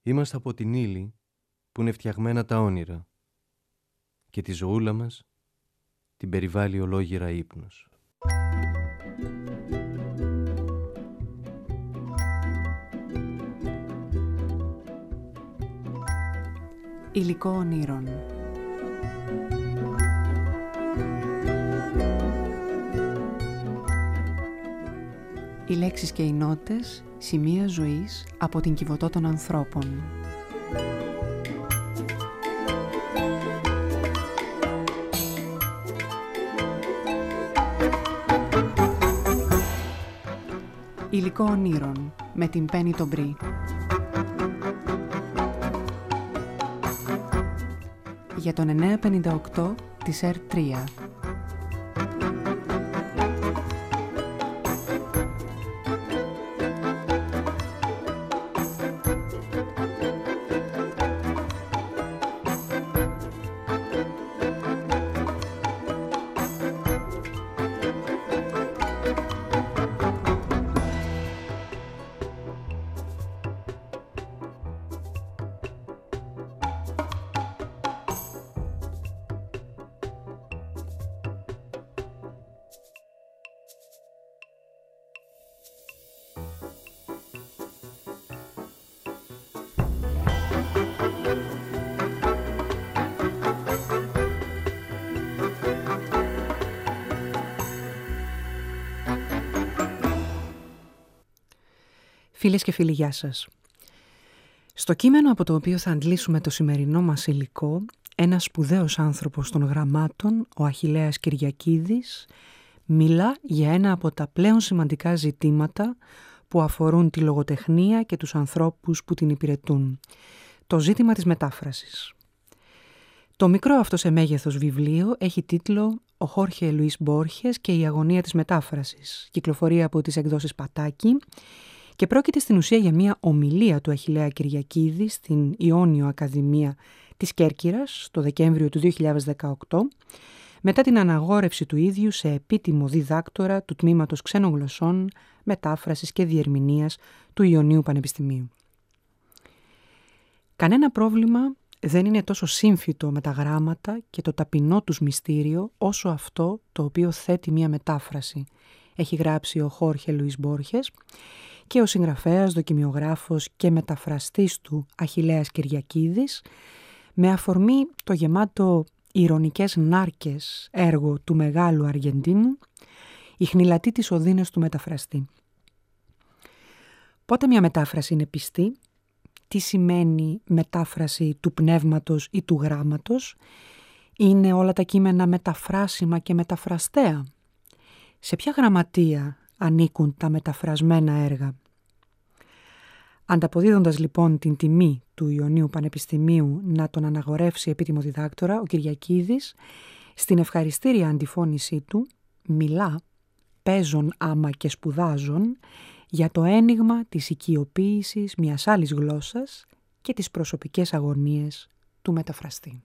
Είμαστε από την ύλη που είναι φτιαγμένα τα όνειρα και τη ζωούλα μας την περιβάλλει ολόγυρα ύπνος. Υλικό ονείρων. Οι λέξεις και οι νότες, σημεία ζωής από την Κιβωτό των ανθρώπων. Υλικό ονείρων με την Πέννη τον Μπρι. Για τον 958 της R3. Φίλες και φίλοι, γεια σας. Στο κείμενο από το οποίο θα αντλήσουμε το σημερινό μας υλικό, ένας σπουδαίος άνθρωπος των γραμμάτων, ο Αχιλλέας Κυριακίδης, μιλά για ένα από τα πλέον σημαντικά ζητήματα που αφορούν τη λογοτεχνία και τους ανθρώπους που την υπηρετούν. Το ζήτημα της μετάφρασης. Το μικρό αυτό σε μέγεθος βιβλίο έχει τίτλο «Ο Χόρχε Λουίς Μπόρχες και η αγωνία της μετάφρασης». Κυκλοφορεί από τις εκδόσεις Πατάκη και πρόκειται στην ουσία για μια ομιλία του Αχιλλέα Κυριακίδη στην Ιόνιο Ακαδημία της Κέρκυρας το Δεκέμβριο του 2018, μετά την αναγόρευση του ίδιου σε επίτιμο διδάκτορα του Τμήματος Ξένων Γλωσσών, Μετάφρασης και Διερμηνίας του Ιωνίου Πανεπιστημίου. Κανένα πρόβλημα δεν είναι τόσο σύμφυτο με τα γράμματα και το ταπεινό τους μυστήριο όσο αυτό το οποίο θέτει μια μετάφραση, έχει γράψει ο Χόρχε Λουίς Μπόρχες και ο συγγραφέας, δοκιμιογράφος και μεταφραστής του Αχιλλέας Κυριακίδης, με αφορμή το γεμάτο ηρωνικές νάρκες έργο του μεγάλου Αργεντίνου, η χνηλατή της οδύνες του μεταφραστή. Πότε μια μετάφραση είναι πιστή, τι σημαίνει μετάφραση του πνεύματος ή του γράμματος, είναι όλα τα κείμενα μεταφράσιμα και μεταφραστέα, σε ποια γραμματεία ανήκουν τα μεταφρασμένα έργα. Ανταποδίδοντας λοιπόν την τιμή του Ιωνίου Πανεπιστημίου να τον αναγορεύσει επίτιμο διδάκτορα, ο Κυριακίδης, στην ευχαριστήρια αντιφώνησή του, μιλά, παίζον άμα και σπουδάζον, για το ένιγμα της οικειοποίησης μιας άλλης γλώσσας και τις προσωπικές αγωνίες του μεταφραστή.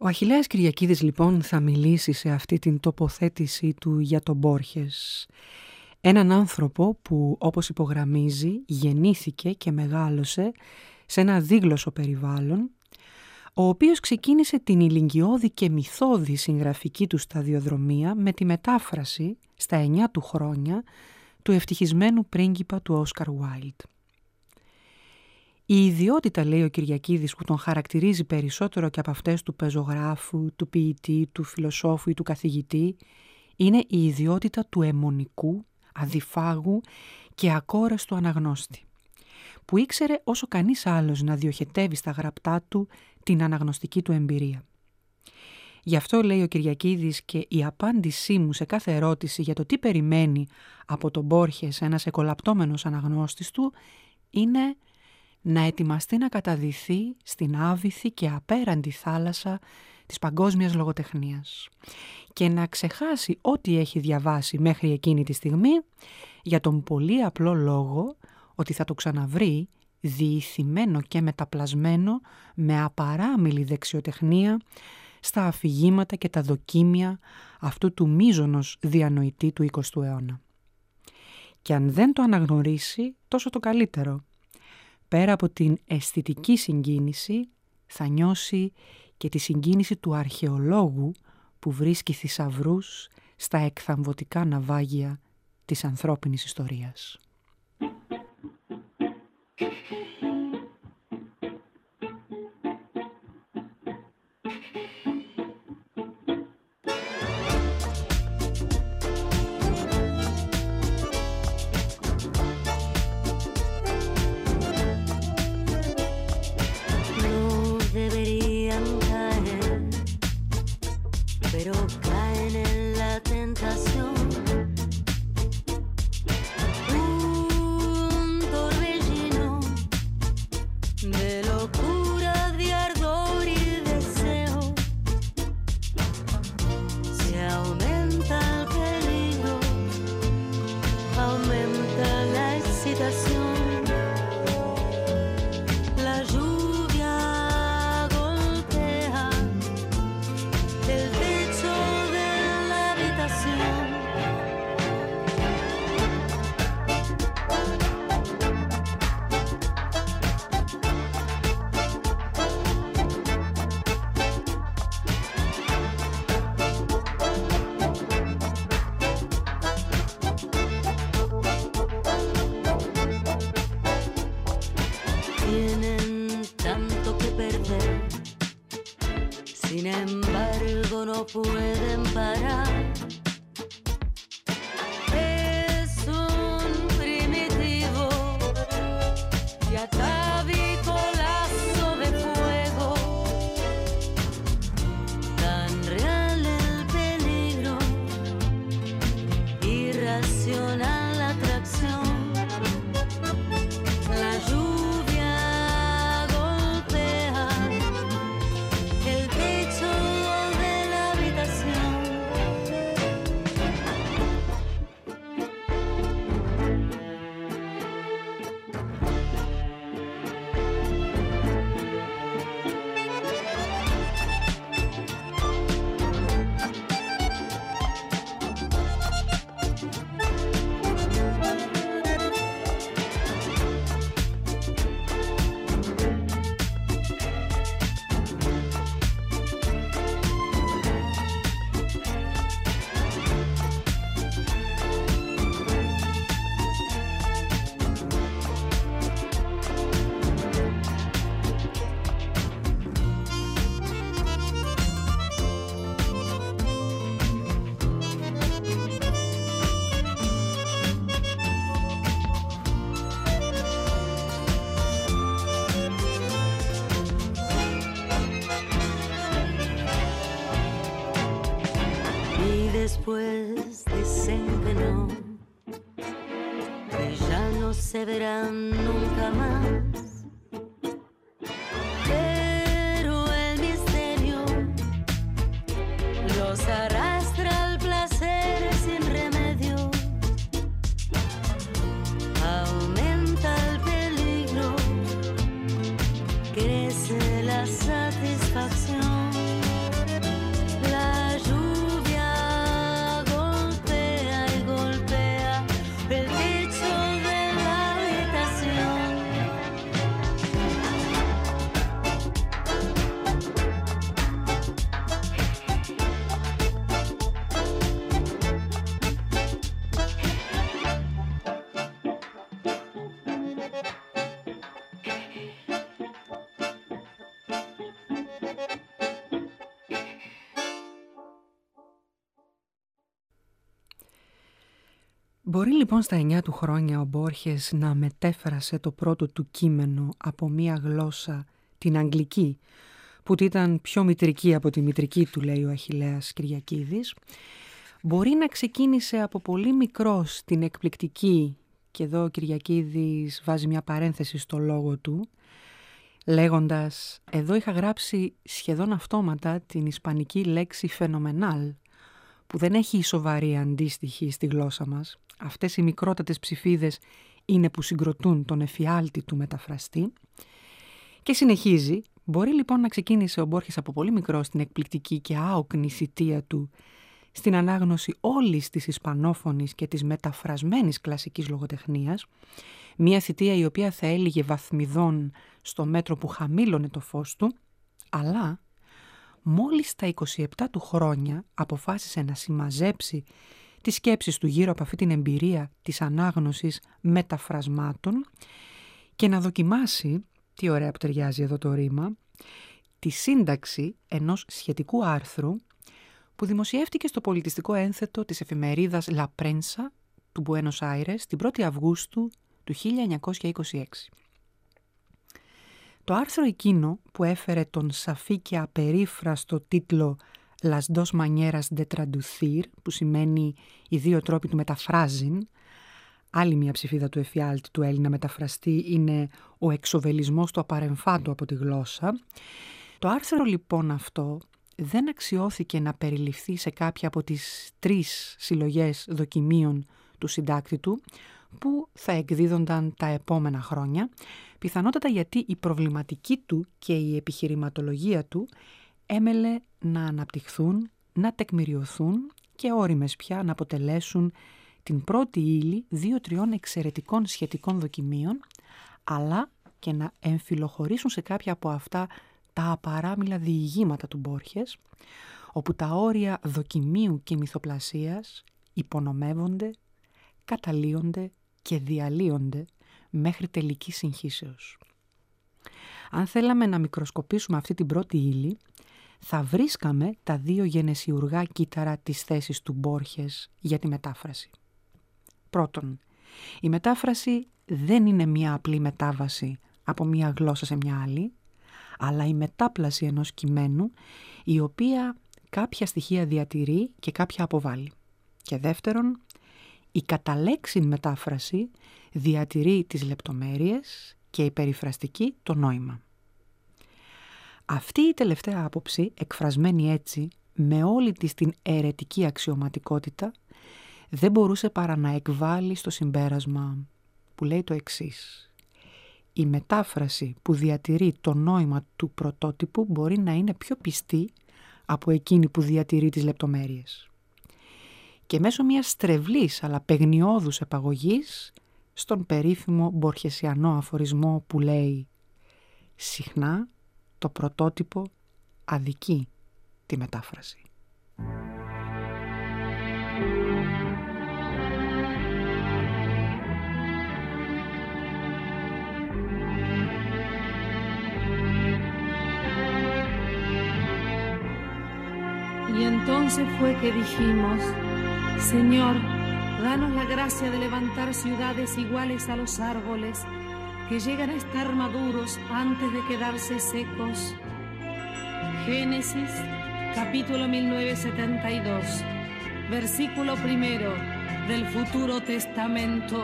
Ο Αχιλλέας Κυριακίδης λοιπόν θα μιλήσει σε αυτή την τοποθέτηση του για τον Μπόρχες. Έναν άνθρωπο που, όπως υπογραμμίζει, γεννήθηκε και μεγάλωσε σε ένα δίγλωσσο περιβάλλον, ο οποίος ξεκίνησε την ηλικιώδη και μυθώδη συγγραφική του σταδιοδρομία με τη μετάφραση στα 9 του χρόνια του ευτυχισμένου πρίγκιπα του Όσκαρ Βάιλντ. Η ιδιότητα, λέει ο Κυριακίδης, που τον χαρακτηρίζει περισσότερο και από αυτές του πεζογράφου, του ποιητή, του φιλοσόφου ή του καθηγητή, είναι η ιδιότητα του αιμονικού, αδιφάγου και ακόρεστου αναγνώστη, που ήξερε όσο κανείς άλλος να διοχετεύει στα γραπτά του την αναγνωστική του εμπειρία. Γι' αυτό, λέει ο Κυριακίδης, και η απάντησή μου σε κάθε ερώτηση για το τι περιμένει από τον Μπόρχες ένας εκολαπτώμενος αναγνώστης του είναι να ετοιμαστεί να καταδυθεί στην άβυθη και απέραντη θάλασσα της παγκόσμιας λογοτεχνίας και να ξεχάσει ό,τι έχει διαβάσει μέχρι εκείνη τη στιγμή για τον πολύ απλό λόγο ότι θα το ξαναβρει διηθυμένο και μεταπλασμένο με απαράμιλη δεξιοτεχνία στα αφηγήματα και τα δοκίμια αυτού του μείζωνος διανοητή του 20ου αιώνα. Και αν δεν το αναγνωρίσει, τόσο το καλύτερο. Πέρα από την αισθητική συγκίνηση, θα νιώσει και τη συγκίνηση του αρχαιολόγου που βρίσκει θησαυρούς στα εκθαμβωτικά ναυάγια της ανθρώπινης ιστορίας. Pero caen en la tentación. Un torbellino de locura, de ardor y deseo. Se aumenta el peligro, aumenta la excitación. La lluvia golpea el techo de la habitación. Tienen tanto que perder, sin embargo no pueden parar. Es un primitivo y atávico lazo de fuego, tan real el peligro, irracional la atracción. La lluvia golpea el techo de la habitación. Y después dicen que no, que ya no se verán nunca más. Pero el misterio los arrastra al placer sin remedio. Aumenta el peligro, crece la satisfacción. Μπορεί λοιπόν στα 9 του χρόνια ο Μπόρχες να μετέφρασε το πρώτο του κείμενο από μία γλώσσα, την αγγλική, που ήταν πιο μητρική από τη μητρική του, λέει ο Αχιλλέας Κυριακίδης. Μπορεί να ξεκίνησε από πολύ μικρός την εκπληκτική, και εδώ ο Κυριακίδης βάζει μια παρένθεση στο λόγο του, λέγοντας «Εδώ είχα γράψει σχεδόν αυτόματα την ισπανική λέξη φαινομενάλ, που δεν έχει σοβαρή αντίστοιχη στη γλώσσα μας. Αυτές οι μικρότατες ψηφίδες είναι που συγκροτούν τον εφιάλτη του μεταφραστή». Και συνεχίζει, μπορεί λοιπόν να ξεκίνησε ο Μπόρχες από πολύ μικρό στην εκπληκτική και άοκνη θητεία του στην ανάγνωση όλης της ισπανόφωνης και της μεταφρασμένης κλασικής λογοτεχνίας, μια θητεία η οποία θα έλυγε βαθμιδών στο μέτρο που χαμήλωνε το φως του, αλλά μόλις στα 27 του χρόνια αποφάσισε να συμμαζέψει τις σκέψεις του γύρω από αυτή την εμπειρία της ανάγνωσης μεταφρασμάτων και να δοκιμάσει, τι ωραία που ταιριάζει εδώ το ρήμα, τη σύνταξη ενός σχετικού άρθρου που δημοσιεύτηκε στο πολιτιστικό ένθετο της εφημερίδας La Prensa του Μπουένος Άιρες την 1η Αυγούστου του 1926. Το άρθρο εκείνο που έφερε τον σαφή και απερίφραστο τίτλο «Las dos maneras de traducir», που σημαίνει «Οι δύο τρόποι του μεταφράζειν», άλλη μια ψηφίδα του εφιάλτη του Έλληνα μεταφραστή είναι ο εξοβελισμός του απαρεμφάντου από τη γλώσσα. Το άρθρο λοιπόν αυτό δεν αξιώθηκε να περιληφθεί σε κάποια από τις 3 συλλογές δοκιμίων του συντάκτη του, που θα εκδίδονταν τα επόμενα χρόνια, πιθανότατα γιατί η προβληματική του και η επιχειρηματολογία του έμελε να αναπτυχθούν, να τεκμηριωθούν και ώριμες πια να αποτελέσουν την πρώτη ύλη 2-3 εξαιρετικών σχετικών δοκιμίων, αλλά και να εμφυλοχωρήσουν σε κάποια από αυτά τα απαράμιλα διηγήματα του Μπόρχες, όπου τα όρια δοκιμίου και μυθοπλασίας υπονομεύονται, καταλύονται και διαλύονται μέχρι τελικής συγχύσεως. Αν θέλαμε να μικροσκοπήσουμε αυτή την πρώτη ύλη, θα βρίσκαμε τα 2 γενεσιουργά κύτταρα της θέσης του Μπόρχες για τη μετάφραση. Πρώτον, η μετάφραση δεν είναι μια απλή μετάβαση από μια γλώσσα σε μια άλλη, αλλά η μετάπλαση ενός κειμένου η οποία κάποια στοιχεία διατηρεί και κάποια αποβάλλει. Και δεύτερον, η κατά λέξην μετάφραση διατηρεί τις λεπτομέρειες και η περιφραστική το νόημα. Αυτή η τελευταία άποψη, εκφρασμένη έτσι, με όλη της την αιρετική αξιωματικότητα, δεν μπορούσε παρά να εκβάλει στο συμπέρασμα που λέει το εξής. Η μετάφραση που διατηρεί το νόημα του πρωτότυπου μπορεί να είναι πιο πιστή από εκείνη που διατηρεί τις λεπτομέρειες. Και μέσω μιας στρεβλής αλλά παιγνιώδους επαγωγής στον περίφημο μπορχεσιανό αφορισμό που λέει «Συχνά το πρωτότυπο αδικεί τη μετάφραση». Y entonces fue que dijimos, Señor, danos la gracia de levantar ciudades iguales a los árboles, que llegan a estar maduros antes de quedarse secos. Génesis, capítulo 1972, versículo 1 del Futuro Testamento.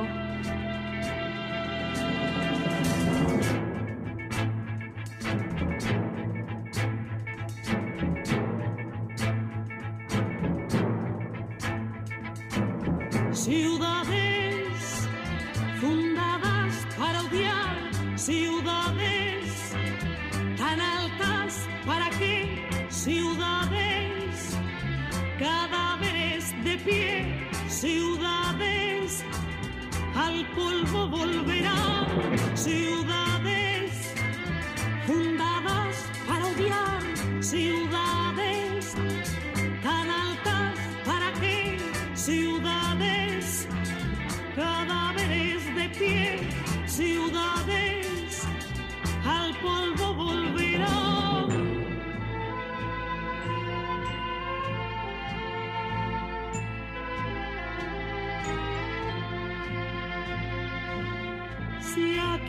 Ciudades fundadas para odiar, ciudades tan altas, ¿para qué? Ciudades, cadáveres de pie, ciudades, al polvo volverán, ciudades fundadas para odiar, ciudades tan altas, ¿para qué? Ciudades, cadáveres de pie, ciudades, al polvo volverán.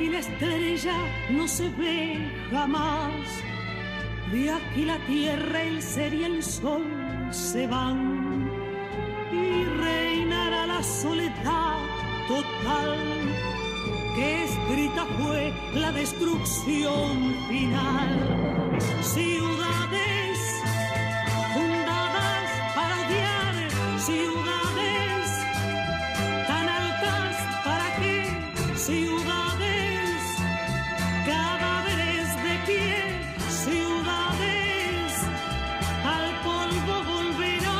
aquí la estrella no se ve jamás, de aquí la tierra, el ser y el sol se van, y reinará la soledad total, que escrita fue la destrucción final. Ciudades fundadas para odiar, ciudades tan altas, ¿para qué? Ciudades, cadáveres de pie, ciudades, al polvo volverán.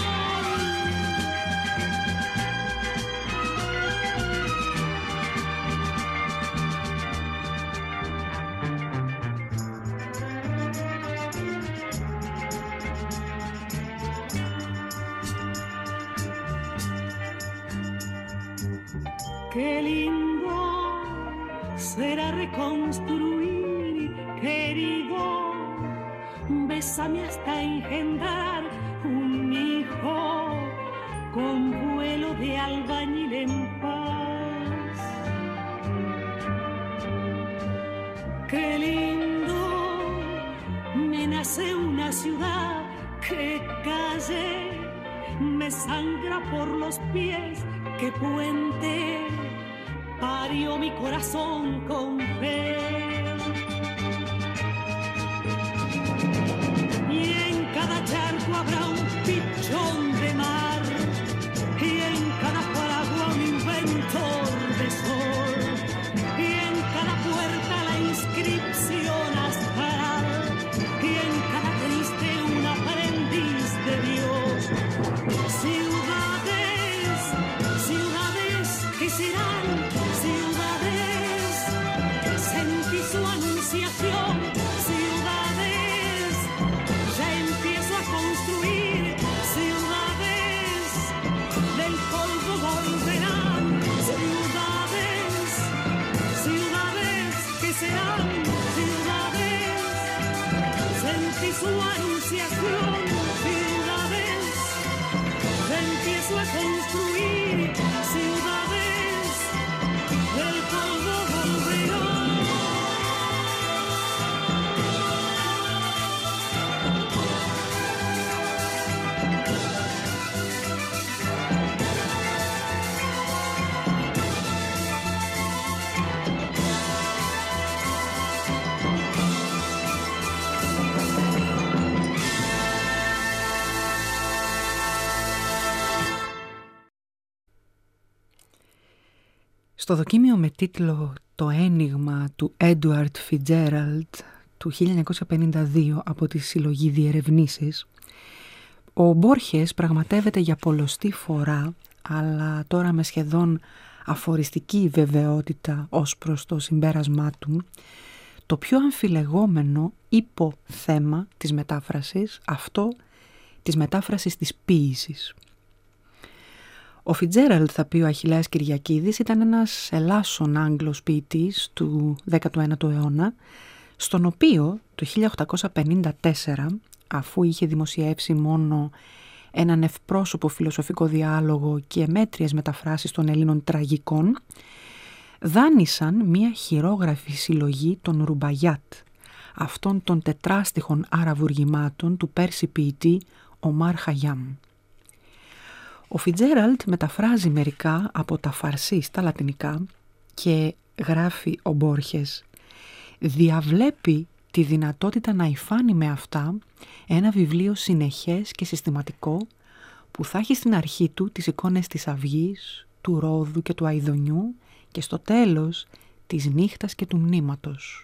Qué lindo será reconstruir, querido, bésame hasta engendrar un hijo con vuelo de albañil en paz. Qué lindo me nace una ciudad, que calle me sangra por los pies, que puente parió mi corazón con fe. Y en cada charco habrá un pichón de mar, y en cada paraguas un inventor de sol, y en cada puerta la inscripción astral, y en cada triste un aprendiz de Dios. Ciudades, ciudades que serán ciudades, sentí su anunciación, ciudades, ya empiezo a construir, ciudades, del polvo volverán, ciudades, ciudades que serán ciudades, sentí su anunciación, ciudades, ya empiezo a construir, ciudades, del polvo volverán. Στο δοκίμιο με τίτλο «Το ένιγμα» του Edward Fitzgerald του 1952 από τη συλλογή Διερευνήσεις, ο Μπόρχες πραγματεύεται για πολλοστή φορά, αλλά τώρα με σχεδόν αφοριστική βεβαιότητα ως προς το συμπέρασμά του, το πιο αμφιλεγόμενο υποθέμα της μετάφρασης, αυτό της μετάφρασης της ποίησης. Ο Φιτζέραλντ, θα πει ο Αχιλλέας Κυριακίδης, ήταν ένας ελάσσον Άγγλος ποιητής του 19ου αιώνα, στον οποίο το 1854, αφού είχε δημοσιεύσει μόνο έναν ευπρόσωπο φιλοσοφικό διάλογο και μέτριες μεταφράσεις των Ελλήνων τραγικών, δάνεισαν μία χειρόγραφη συλλογή των Ρουμπαγιάτ, αυτών των τετράστιχων αραβουργημάτων του Πέρση ποιητή Ομάρ Χαγιάμ. Ο Φιτζέραλντ μεταφράζει μερικά από τα φαρσί στα λατινικά και γράφει ο Μπόρχες, διαβλέπει τη δυνατότητα να υφάνει με αυτά ένα βιβλίο συνεχές και συστηματικό που θα έχει στην αρχή του τις εικόνες της αυγής, του ρόδου και του αηδονιού και στο τέλος της νύχτας και του μνήματος.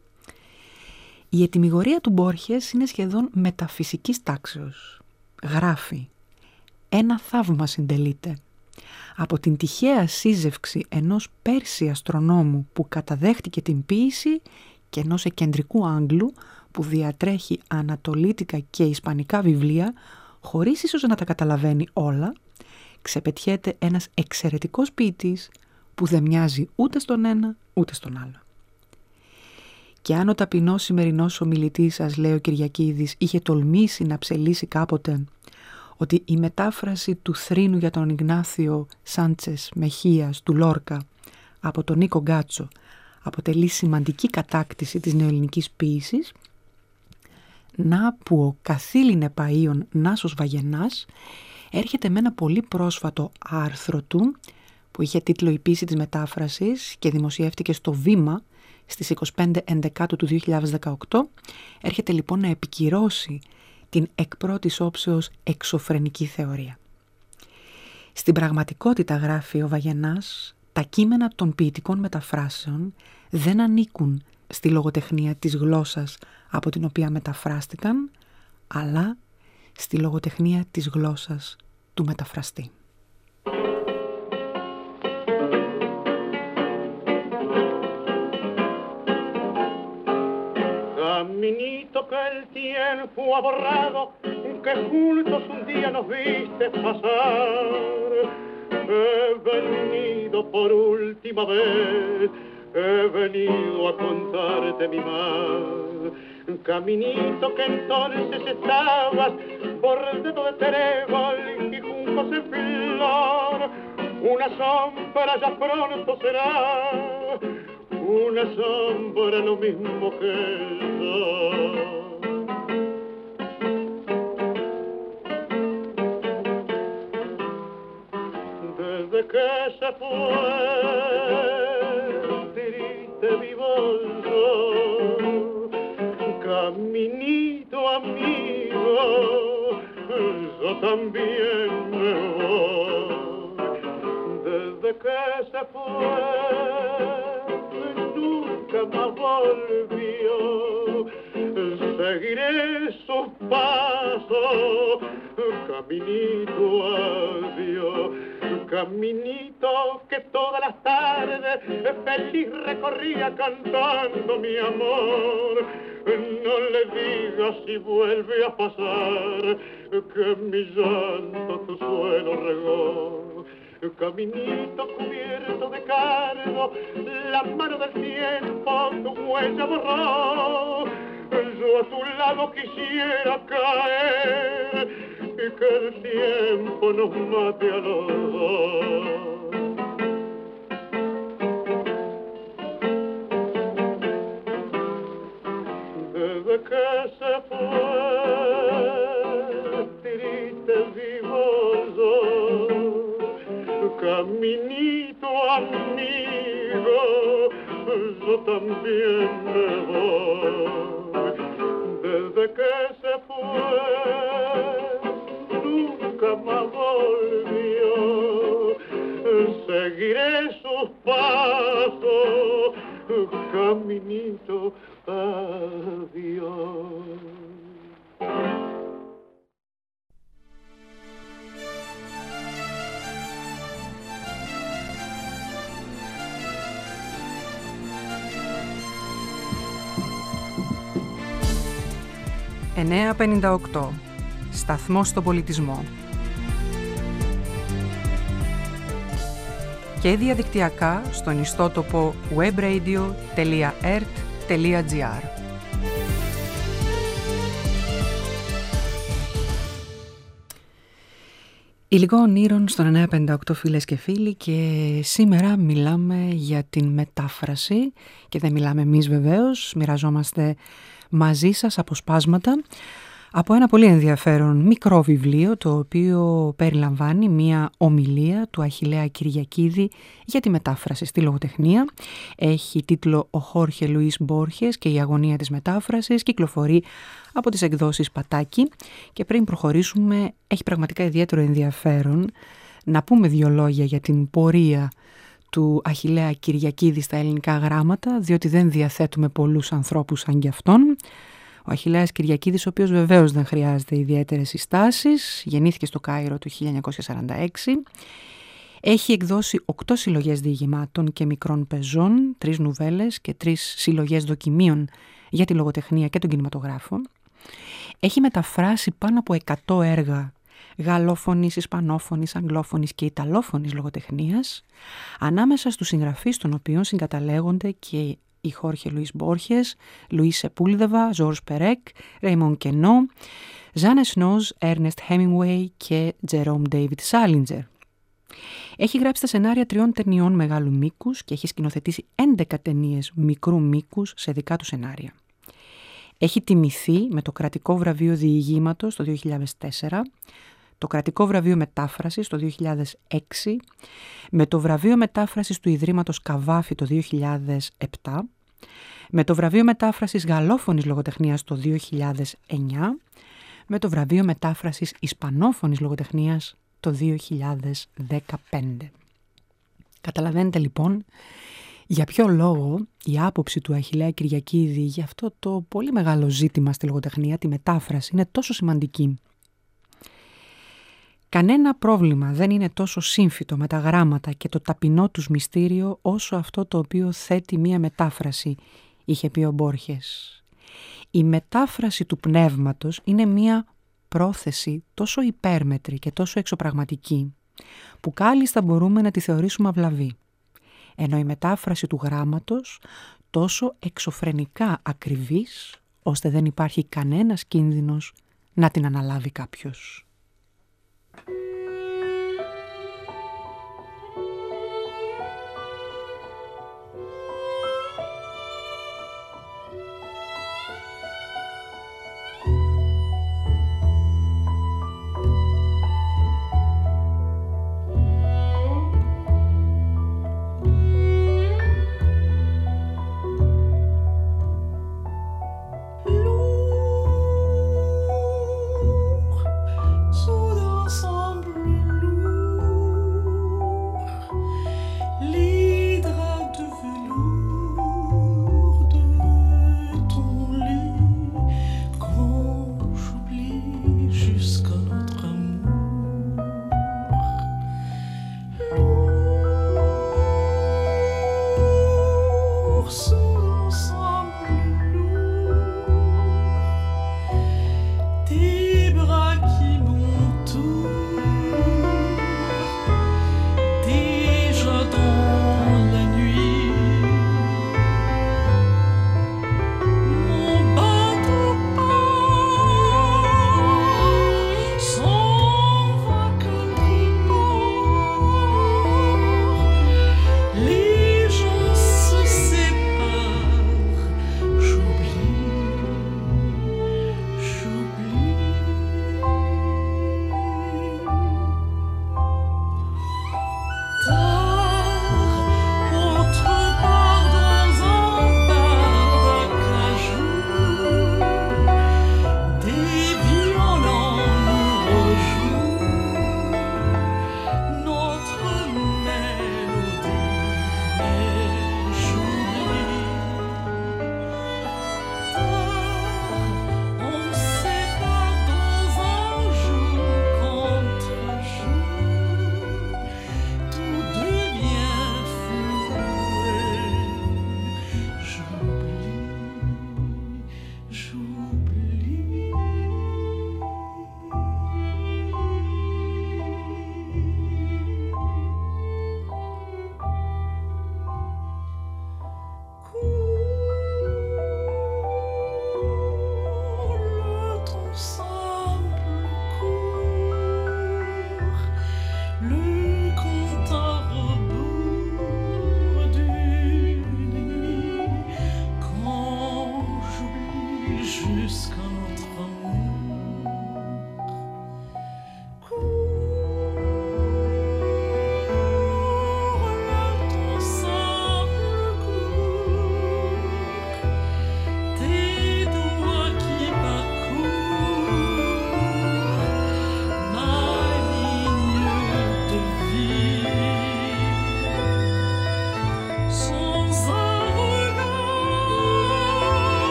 Η ετυμηγορία του Μπόρχες είναι σχεδόν μεταφυσικής τάξεως. Γράφει: «Ένα θαύμα συντελείται. Από την τυχαία σύζευξη ενός Πέρσι αστρονόμου που καταδέχτηκε την ποίηση και ενός εκκεντρικού Άγγλου που διατρέχει ανατολίτικα και ισπανικά βιβλία χωρίς ίσως να τα καταλαβαίνει όλα, ξεπετιέται ένας εξαιρετικός ποιητής που δεν μοιάζει ούτε στον ένα ούτε στον άλλο». Και αν ο ταπεινός σημερινός ομιλητής σας, λέει ο Κυριακίδης, είχε τολμήσει να ψελίσει κάποτε ότι η μετάφραση του Θρήνου για τον Ιγνάθιο Σάντσες Μεχίας του Λόρκα από τον Νίκο Γκάτσο αποτελεί σημαντική κατάκτηση της νεοελληνικής ποίησης, να που ο καθήλυνε παΐων Νάσος Βαγενάς έρχεται με ένα πολύ πρόσφατο άρθρο του που είχε τίτλο «Η ποίηση της μετάφρασης» και δημοσιεύτηκε στο Βήμα στις 25 Ενδεκάτου του 2018. Έρχεται λοιπόν να επικυρώσει την εκ πρώτης όψεως εξωφρενική θεωρία. Στην πραγματικότητα, γράφει ο Βαγενάς, τα κείμενα των ποιητικών μεταφράσεων δεν ανήκουν στη λογοτεχνία της γλώσσας από την οποία μεταφράστηκαν, αλλά στη λογοτεχνία της γλώσσας του μεταφραστή. Caminito que el tiempo ha borrado, que juntos un día nos viste pasar. He venido por última vez, he venido a contarte mi mal. Caminito que entonces estabas bordado de trébol y juncos en flor. Una sombra ya pronto será, una sombra lo mismo que el sol. Desde que se fue, triste vivo yo, caminito amigo, yo también me voy. Desde que se fue, nunca más volvió, seguiré sus pasos, caminito adiós, caminito que todas las tardes feliz recorría cantando mi amor. No le digas si vuelve a pasar que mi llanto tu suelo regó. Caminito cubierto de cargo, la mano del tiempo tu huella borró. Yo a tu lado quisiera caer y que el tiempo nos mate a los dos. Desde que se fue, triste vivo yo, caminito amigo, yo también me voy. Desde que se fue, nunca más volvió, seguiré sus pasos, caminito adiós. «958. Σταθμός στον πολιτισμό». Και διαδικτυακά στον ιστότοπο webradio.ert.gr. Υλικό ονείρων στον 958, φίλες και φίλοι, και σήμερα μιλάμε για την μετάφραση και δεν μιλάμε εμείς βεβαίως, μοιραζόμαστε μαζί σας αποσπάσματα από ένα πολύ ενδιαφέρον μικρό βιβλίο, το οποίο περιλαμβάνει μία ομιλία του Αχιλλέα Κυριακίδη για τη μετάφραση στη λογοτεχνία. Έχει τίτλο «Ο Χόρχε Λουίς Μπόρχες και η αγωνία της μετάφρασης», κυκλοφορεί από τις εκδόσεις Πατάκη, και πριν προχωρήσουμε έχει πραγματικά ιδιαίτερο ενδιαφέρον να πούμε δύο λόγια για την πορεία του Αχιλλέα Κυριακίδη στα ελληνικά γράμματα, διότι δεν διαθέτουμε πολλούς ανθρώπους σαν κι αυτόν. Ο Αχιλλέας Κυριακίδης, ο οποίος βεβαίως δεν χρειάζεται ιδιαίτερες συστάσεις, γεννήθηκε στο Κάιρο το 1946, έχει εκδώσει 8 συλλογές διηγημάτων και μικρών πεζών, 3 νουβέλες και 3 συλλογές δοκιμίων για τη λογοτεχνία και τον κινηματογράφο. Έχει μεταφράσει πάνω από 100 έργα γαλλόφωνης, ισπανόφωνης, αγγλόφωνης και ιταλόφωνης λογοτεχνίας, ανάμεσα στους συγγραφείς των οποίων συγκαταλέγονται και οι Χόρχε Λουίς Μπόρχες, Λουίς Σεπούλδεβα, Ζορζ Περέκ, Ρέιμον Κενό, Ζάνε Σνόζ, Έρνεστ Χέμινγκουέι και Τζερόμ Ντέιβιτ Σάλιντζερ. Έχει γράψει τα σενάρια 3 ταινιών μεγάλου μήκους και έχει σκηνοθετήσει 11 ταινίες μικρού μήκους σε δικά του σενάρια. Έχει τιμηθεί με το κρατικό βραβείο διηγήματος το 2004, το κρατικό βραβείο μετάφρασης το 2006, με το βραβείο μετάφρασης του Ιδρύματος Καβάφη το 2007, με το βραβείο μετάφρασης γαλλόφωνης λογοτεχνίας το 2009, με το βραβείο μετάφρασης ισπανόφωνης λογοτεχνίας το 2015. Καταλαβαίνετε λοιπόν για ποιο λόγο η άποψη του Αχιλλέα Κυριακίδη για αυτό το πολύ μεγάλο ζήτημα στη λογοτεχνία, τη μετάφραση, είναι τόσο σημαντική. Κανένα πρόβλημα δεν είναι τόσο σύμφυτο με τα γράμματα και το ταπεινό τους μυστήριο όσο αυτό το οποίο θέτει μία μετάφραση, είχε πει ο Μπόρχες. Η μετάφραση του πνεύματος είναι μία πρόθεση τόσο υπέρμετρη και τόσο εξωπραγματική, που κάλλιστα μπορούμε να τη θεωρήσουμε αυλαβή, ενώ η μετάφραση του γράμματος τόσο εξωφρενικά ακριβής, ώστε δεν υπάρχει κανένας κίνδυνος να την αναλάβει κάποιος. Sous l'ensemble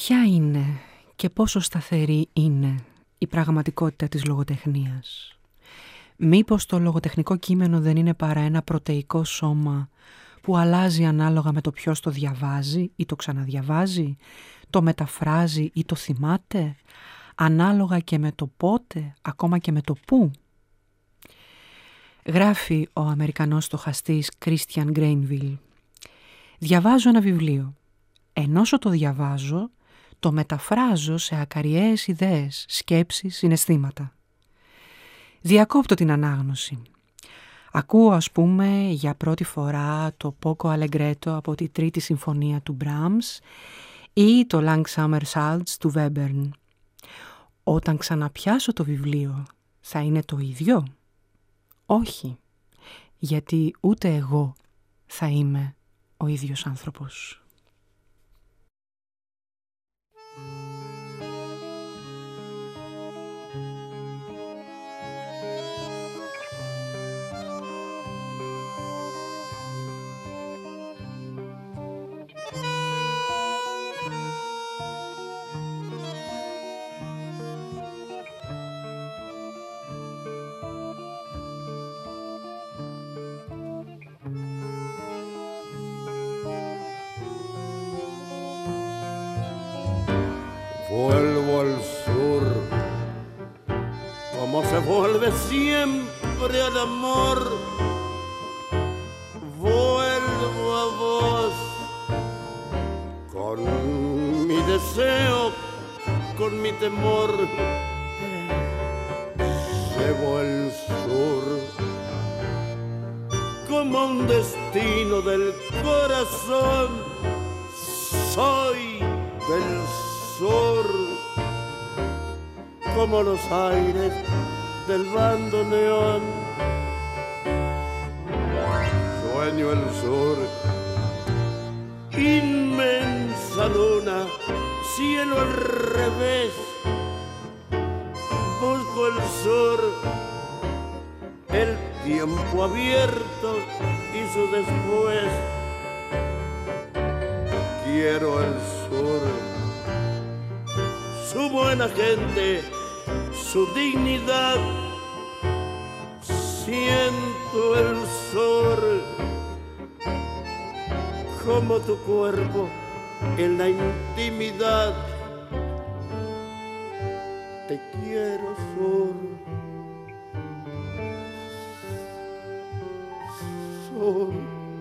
Ποια είναι και πόσο σταθερή είναι η πραγματικότητα της λογοτεχνίας? Μήπως το λογοτεχνικό κείμενο δεν είναι παρά ένα πρωτεϊκό σώμα που αλλάζει ανάλογα με το ποιος το διαβάζει ή το ξαναδιαβάζει, το μεταφράζει ή το θυμάται, ανάλογα και με το πότε, ακόμα και με το πού? Γράφει ο Αμερικανός στοχαστής Christian Greenville: «Διαβάζω ένα βιβλίο. Ενώσο το διαβάζω, το μεταφράζω σε ακαριαίες ιδέες, σκέψεις, συναισθήματα. Διακόπτω την ανάγνωση. Ακούω, ας πούμε, για πρώτη φορά το Poco Allegretto από τη Τρίτη Συμφωνία του Brahms ή το Langsamer Salz του Webern. Όταν ξαναπιάσω το βιβλίο, θα είναι το ίδιο? Όχι, γιατί ούτε εγώ θα είμαι ο ίδιος άνθρωπος». Vuelvo al sur, como se vuelve siempre al amor. Vuelvo a vos, con mi deseo, con mi temor. Llevo el sur, como un destino del corazón. Soy del sur, como los aires del bandoneón. Sueño el sur, inmensa luna, cielo al revés. Busco el sur, el tiempo abierto y su después. Quiero el sur, su buena gente, su dignidad. Siento el sur, como tu cuerpo en la intimidad. Te quiero, sur, sur,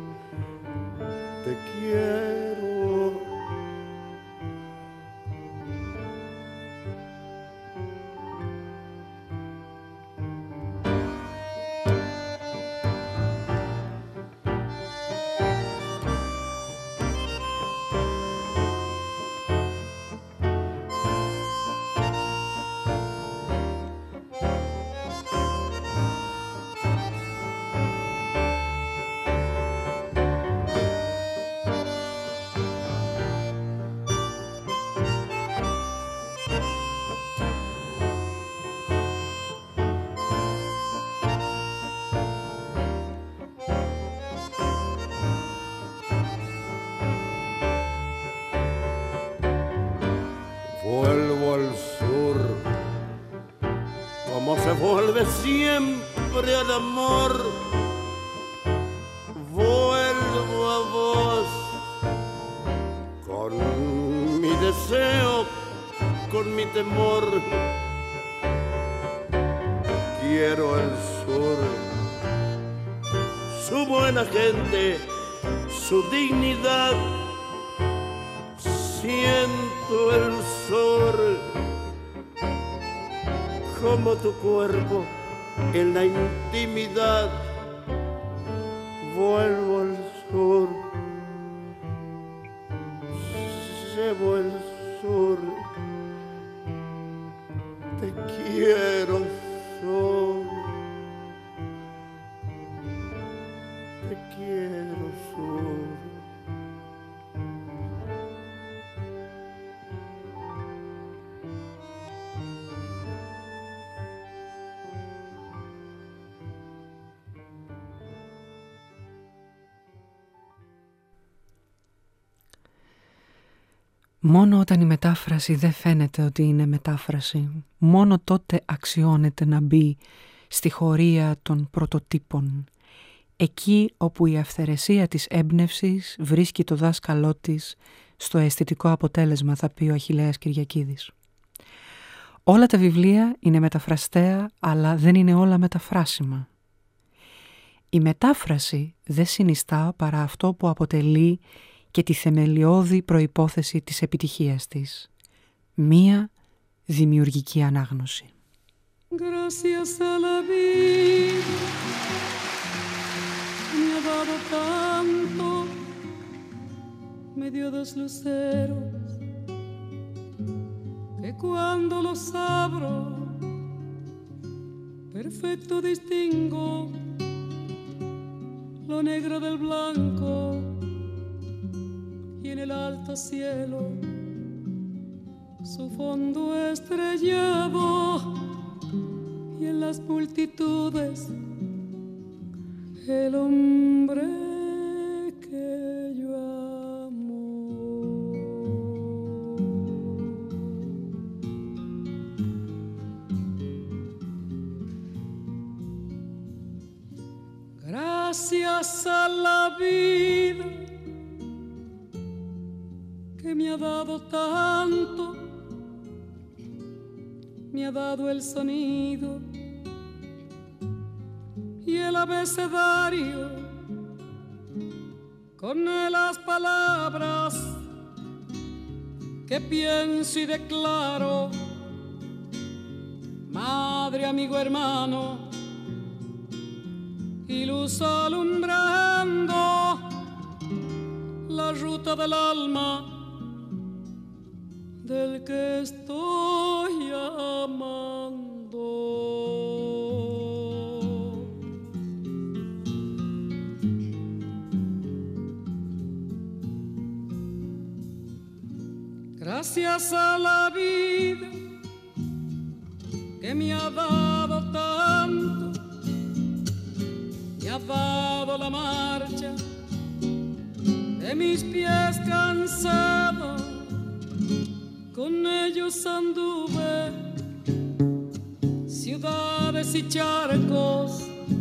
te quiero. Vuelvo al sur, como se vuelve siempre al amor. Vuelvo a vos, con mi deseo, con mi temor. Quiero el sur, su buena gente, su dignidad. Siento el sur, como tu cuerpo en la intimidad. Vuelvo al sur, llevo el sur. Te quiero, sur, te quiero, sur. Μόνο όταν η μετάφραση δεν φαίνεται ότι είναι μετάφραση, μόνο τότε αξιώνεται να μπει στη χωρία των πρωτοτύπων, εκεί όπου η αυθαιρεσία της έμπνευσης βρίσκει το δάσκαλό της στο αισθητικό αποτέλεσμα, θα πει ο Αχιλλέας Κυριακίδης. Όλα τα βιβλία είναι μεταφραστέα, αλλά δεν είναι όλα μεταφράσιμα. Η μετάφραση δεν συνιστά παρά αυτό που αποτελεί και τη θεμελιώδη προϋπόθεση της επιτυχίας της. Μία δημιουργική ανάγνωση. Gracias a la vida me ha dado tanto, me dio dos luceros que cuando los abro perfecto distingo lo negro del blanco y en el alto cielo su fondo estrellado y en las multitudes el hombre que yo amo. Gracias a la vida que me ha dado tanto, me ha dado el sonido y el abecedario con las palabras que pienso y declaro. Madre, amigo, hermano y luz alumbrando la ruta del alma del que estoy amando. Gracias a la vida que me ha dado tanto, me ha dado la marcha de mis pies cansados. Con ellos anduve ciudades y charcos,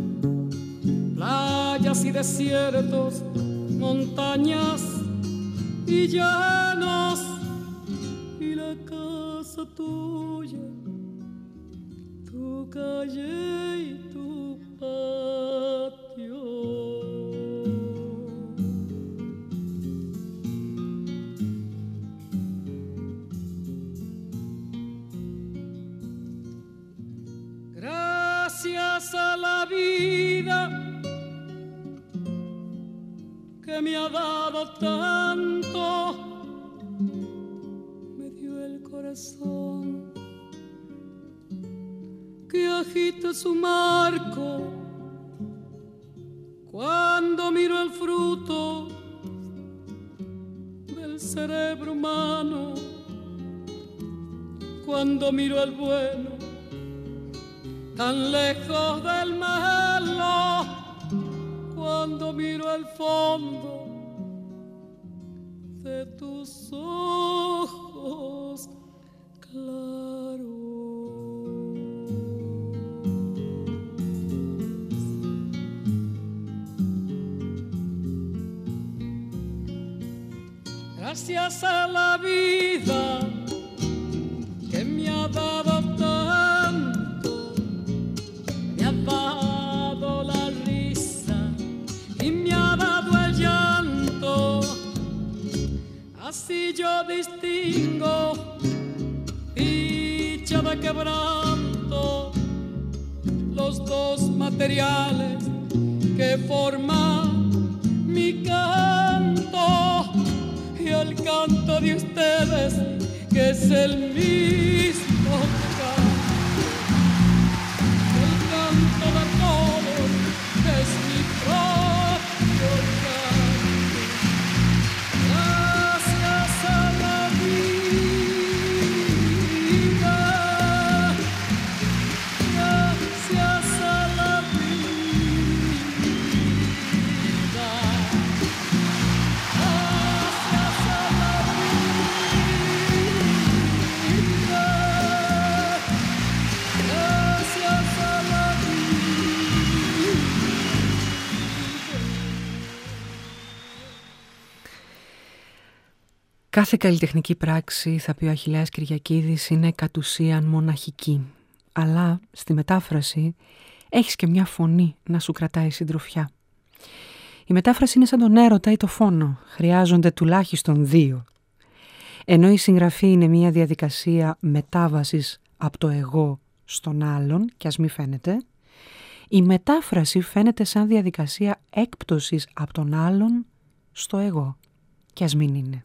playas y desiertos, montañas y llanos, y la casa tuya, tu calle y tu patio. Gracias a la vida que me ha dado tanto, me dio el corazón que agita su marco cuando miro el fruto del cerebro humano, cuando miro el bueno tan lejos del malo, cuando miro el fondo de tus ojos claros. Gracias a la vida que me ha dado tanto, me ha dado la risa y me ha dado el llanto. Así yo distingo dicha de quebranto, los dos materiales que forman mi canto y el canto de ustedes que es el mismo canto de todos, que es mi propio canto. Gracias a la vida, gracias a la vida, gracias a la vida. Κάθε καλλιτεχνική πράξη, θα πει ο Αχιλλέας Κυριακίδης, είναι κατ' ουσίαν μοναχική. Αλλά στη μετάφραση έχεις και μια φωνή να σου κρατάει συντροφιά. Η μετάφραση είναι σαν τον έρωτα ή το φόνο. Χρειάζονται τουλάχιστον 2. Ενώ η συγγραφή είναι μια διαδικασία μετάβασης από το εγώ στον άλλον, και ας μη φαίνεται, η μετάφραση φαίνεται σαν διαδικασία έκπτωσης από τον άλλον στο εγώ, και ας μην είναι.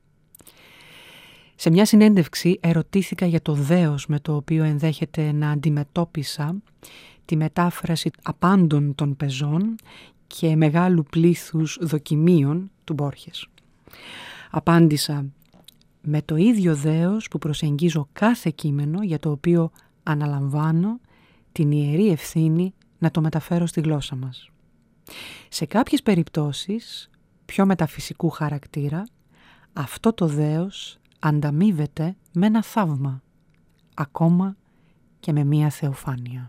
Σε μια συνέντευξη ερωτήθηκα για το δέος με το οποίο ενδέχεται να αντιμετώπισα τη μετάφραση απάντων των πεζών και μεγάλου πλήθους δοκιμίων του Μπόρχες. Απάντησα με το ίδιο δέος που προσεγγίζω κάθε κείμενο για το οποίο αναλαμβάνω την ιερή ευθύνη να το μεταφέρω στη γλώσσα μας. Σε κάποιες περιπτώσεις, πιο μεταφυσικού χαρακτήρα, αυτό το δέος ανταμείβεται με ένα θαύμα, ακόμα και με μία θεοφάνεια.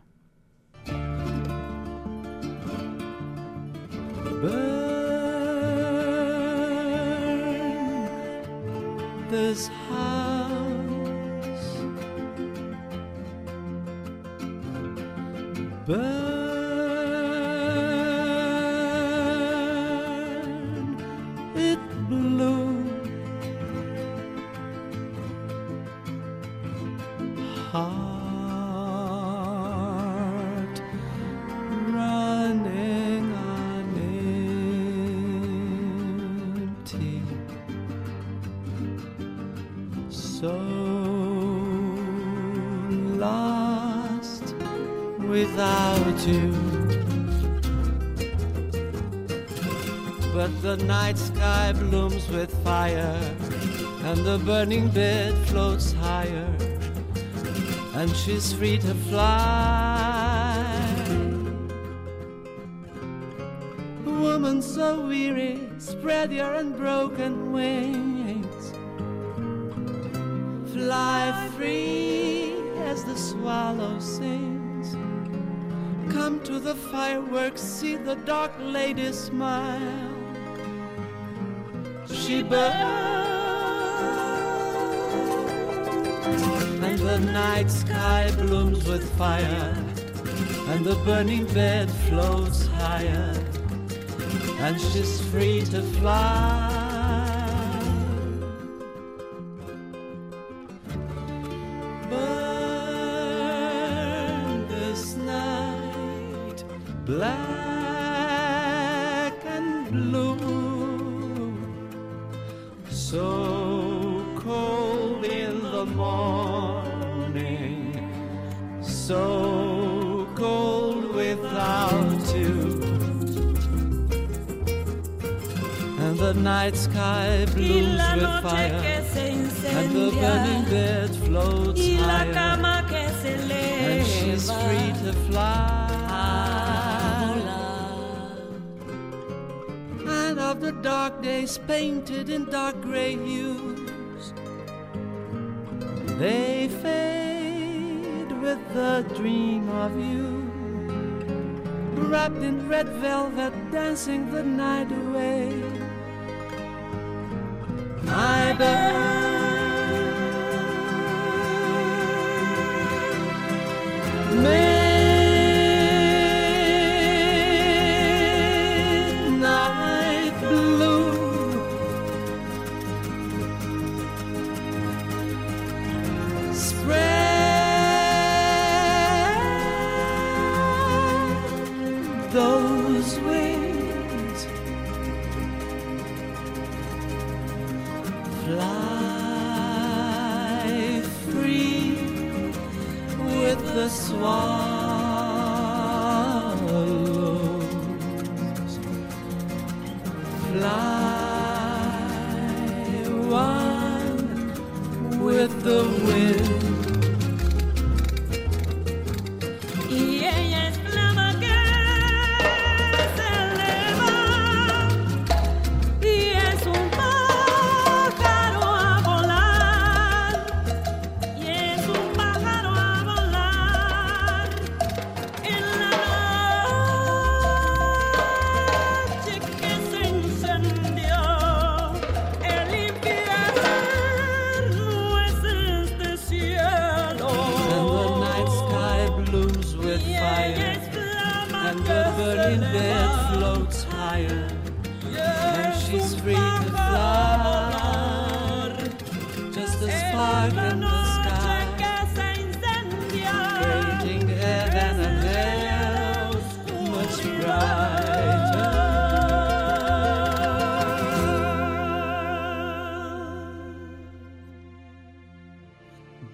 Burn this house, burn it blue. Heart running on empty, so lost without you. But the night sky blooms with fire, and the burning bed floats higher, and she's free to fly. Woman so weary, spread your unbroken wings. Fly free as the swallow sings. Come to the fireworks, see the dark lady smile. She burns, and the night sky blooms with fire, and the burning bed floats higher, and she's free to fly. Burn this night black and blue, so cold in the morning, so cold without you. And the night sky blooms with fire, and the burning bed floats higher, and she's free to fly. And of the dark days painted in dark gray hues, they fade with the dream of you, wrapped in red velvet, dancing the night away. I burn midnight blue, spread those wings, fly free with the swallows, fly one with the wind.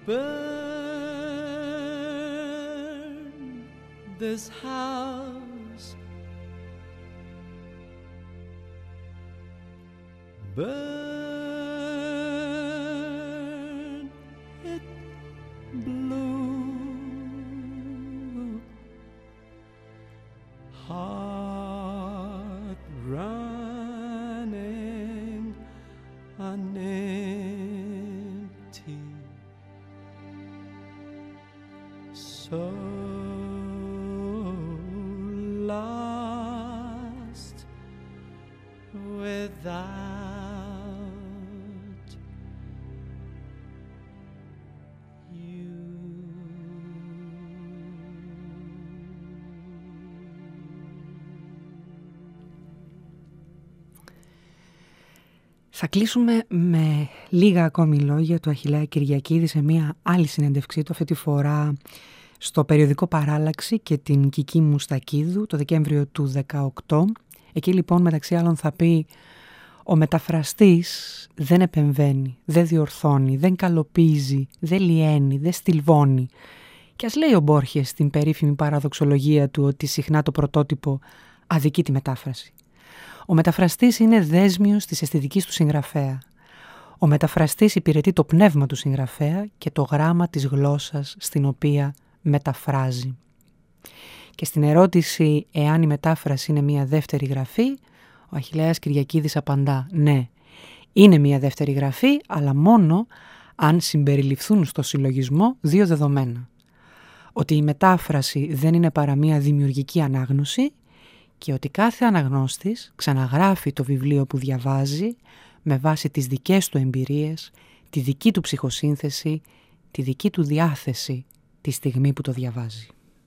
burn this house, burn it blue, heart running on empty, so lost without you. Θα κλείσουμε με λίγα ακόμη λόγια του Αχιλλέα Κυριακίδη σε μια άλλη συνέντευξή του, αυτή τη φορά στο περιοδικό Παράλλαξη και την Κική Μουστακίδου το Δεκέμβριο του 2018. Εκεί λοιπόν μεταξύ άλλων θα πει: ο μεταφραστής δεν επεμβαίνει, δεν διορθώνει, δεν καλοπίζει, δεν λιένει, δεν στυλβώνει. Και ας λέει ο Μπόρχες στην περίφημη παραδοξολογία του ότι συχνά το πρωτότυπο αδικεί τη μετάφραση. Ο μεταφραστής είναι δέσμιος της αισθητικής του συγγραφέα. Ο μεταφραστής υπηρετεί το πνεύμα του συγγραφέα και το γράμμα της γλώσσας στην οποία μεταφράζει. Και στην ερώτηση εάν η μετάφραση είναι μια δεύτερη γραφή, ο Αχιλλέας Κυριακίδης απαντά: ναι, είναι μια δεύτερη γραφή, αλλά μόνο αν συμπεριληφθούν στο συλλογισμό δύο δεδομένα. Ότι η μετάφραση δεν είναι παρά μια δημιουργική ανάγνωση και ότι κάθε αναγνώστης ξαναγράφει το βιβλίο που διαβάζει με βάση τις δικές του εμπειρίες, τη δική του ψυχοσύνθεση, τη δική του διάθεση τη στιγμή που το διαβάζει.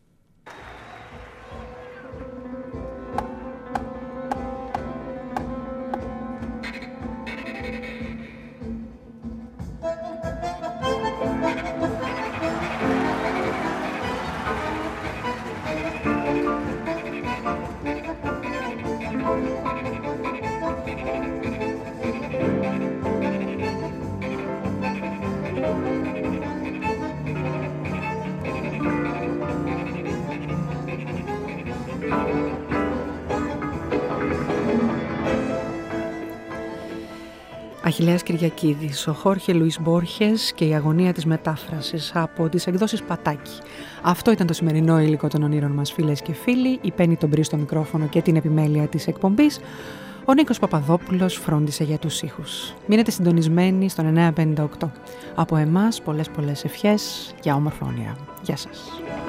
Αχιλλέας Κυριακίδης, ο Χόρχε Λουίς Μπόρχες και η αγωνία της μετάφρασης από τις εκδόσεις Πατάκη. Αυτό ήταν το σημερινό υλικό των ονείρων μας, φίλες και φίλοι. Η Πέννη τον Μπρι στο μικρόφωνο και την επιμέλεια της εκπομπής. Ο Νίκος Παπαδόπουλος φρόντισε για τους ήχους. Μείνετε συντονισμένοι στον 958. Από εμάς πολλές ευχές για όμορφα όνειρα. Γεια σας.